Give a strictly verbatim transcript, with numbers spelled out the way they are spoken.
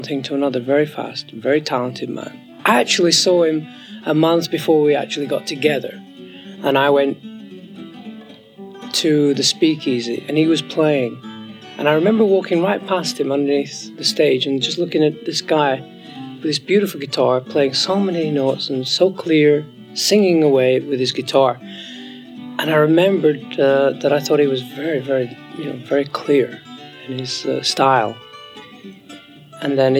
thing to another very fast, very talented man. I actually saw him a month before we actually got together, and I went to the Speakeasy and he was playing, and I remember walking right past him underneath the stage and just looking at this guy with this beautiful guitar playing so many notes and so clear, singing away with his guitar. And I remembered uh, that I thought he was very, very, you know, very clear in his uh, style. And then